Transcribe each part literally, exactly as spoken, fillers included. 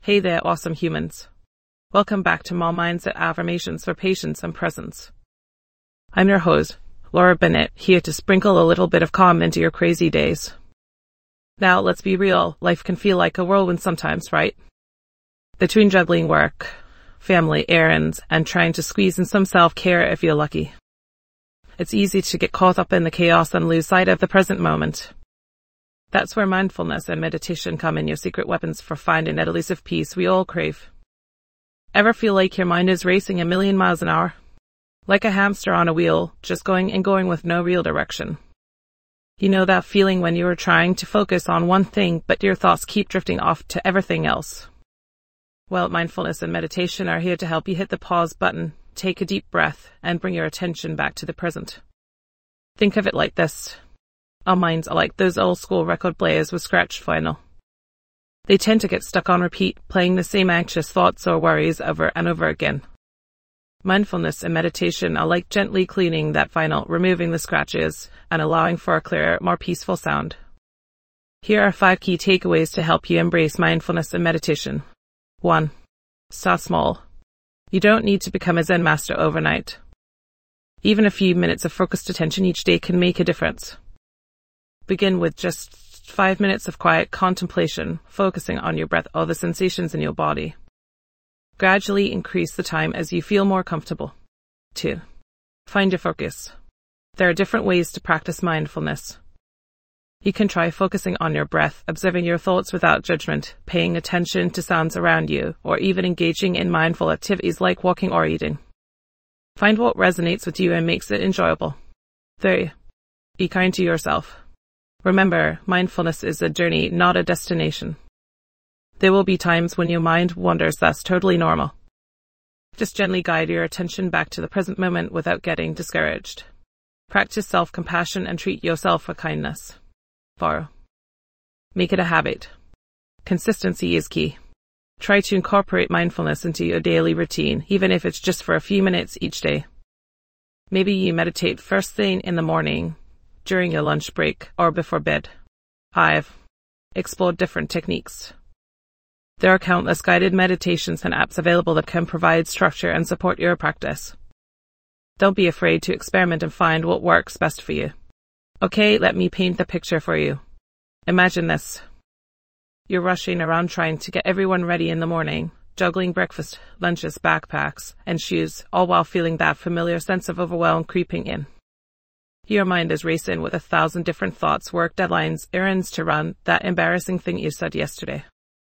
Hey there, awesome humans. Welcome back to Mom Mindset Affirmations for Patience and Presence. I'm your host, Laura Bennett, here to sprinkle a little bit of calm into your crazy days. Now, let's be real, life can feel like a whirlwind sometimes, right? Between juggling work, family, errands, and trying to squeeze in some self-care if you're lucky. It's easy to get caught up in the chaos and lose sight of the present moment. That's where mindfulness and meditation come in, your secret weapons for finding that elusive peace we all crave. Ever feel like your mind is racing a million miles an hour? Like a hamster on a wheel, just going and going with no real direction. You know that feeling when you are trying to focus on one thing, but your thoughts keep drifting off to everything else? Well, mindfulness and meditation are here to help you hit the pause button, take a deep breath, and bring your attention back to the present. Think of it like this. Our minds are like those old school record players with scratch vinyl. They tend to get stuck on repeat, playing the same anxious thoughts or worries over and over again. Mindfulness and meditation are like gently cleaning that vinyl, removing the scratches, and allowing for a clearer, more peaceful sound. Here are five key takeaways to help you embrace mindfulness and meditation. one. Start small. You don't need to become a Zen master overnight. Even a few minutes of focused attention each day can make a difference. Begin with just five minutes of quiet contemplation, focusing on your breath or the sensations in your body. Gradually increase the time as you feel more comfortable. two. Find your focus. There are different ways to practice mindfulness. You can try focusing on your breath, observing your thoughts without judgment, paying attention to sounds around you, or even engaging in mindful activities like walking or eating. Find what resonates with you and makes it enjoyable. three. Be kind to yourself. Remember, mindfulness is a journey, not a destination. There will be times when your mind wanders. That's totally normal. Just gently guide your attention back to the present moment without getting discouraged. Practice self-compassion and treat yourself with kindness. four. Make it a habit. Consistency is key. Try to incorporate mindfulness into your daily routine, even if it's just for a few minutes each day. Maybe you meditate first thing in the morning, during your lunch break, or before bed. five. Explore different techniques. There are countless guided meditations and apps available that can provide structure and support your practice. Don't be afraid to experiment and find what works best for you. Okay, let me paint the picture for you. Imagine this. You're rushing around trying to get everyone ready in the morning, juggling breakfast, lunches, backpacks, and shoes, all while feeling that familiar sense of overwhelm creeping in. Your mind is racing with a thousand different thoughts, work deadlines, errands to run, that embarrassing thing you said yesterday.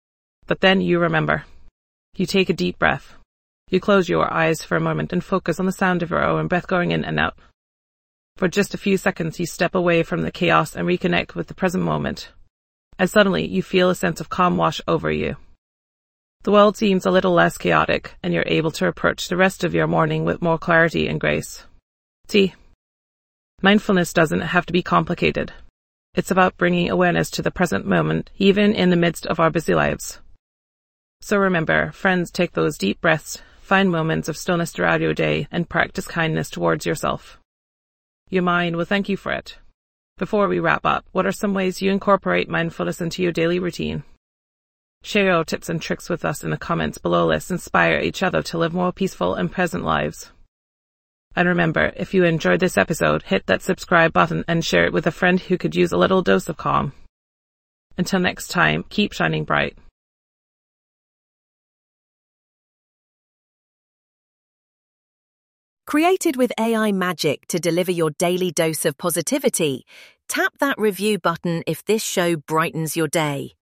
But then you remember. You take a deep breath. You close your eyes for a moment and focus on the sound of your own breath going in and out. For just a few seconds, you step away from the chaos and reconnect with the present moment. And suddenly, you feel a sense of calm wash over you. The world seems a little less chaotic, and you're able to approach the rest of your morning with more clarity and grace. See? Mindfulness doesn't have to be complicated. It's about bringing awareness to the present moment, even in the midst of our busy lives. So remember, friends, take those deep breaths, find moments of stillness throughout your day, and practice kindness towards yourself. Your mind will thank you for it. Before we wrap up, what are some ways you incorporate mindfulness into your daily routine? Share your tips and tricks with us in the comments below. Let's inspire each other to live more peaceful and present lives. And remember, if you enjoyed this episode, hit that subscribe button and share it with a friend who could use a little dose of calm. Until next time, keep shining bright. Created with A I magic to deliver your daily dose of positivity, tap that review button if this show brightens your day.